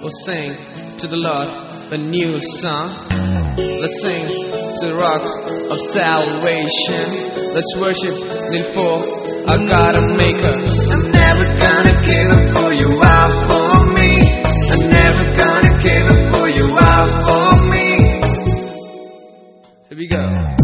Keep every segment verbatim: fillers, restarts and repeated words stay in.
We'll sing to the Lord a new song. Let's sing to the rock of salvation. Let's worship Kneel for our God and Maker. I'm never gonna give up for you are for me. I'm never gonna give up for you are for me. Here we go.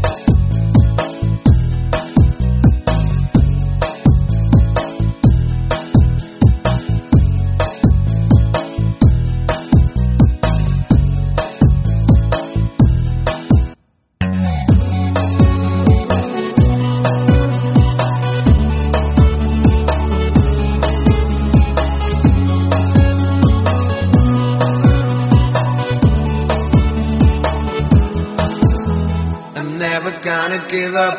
Never gonna give up.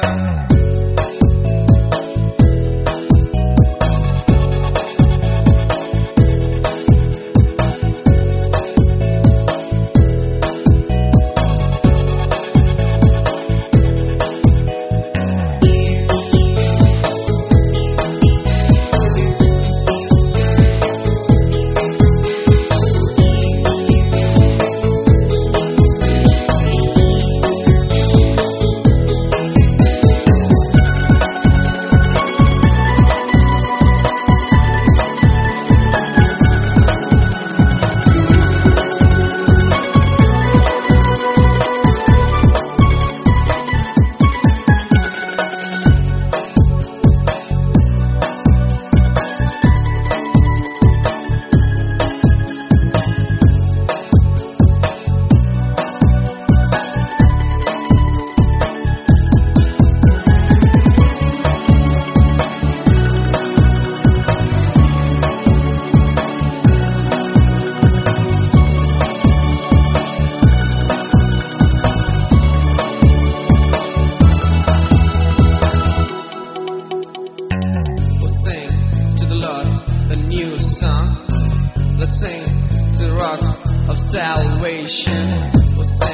Let's sing to the rock of salvation. We'll sing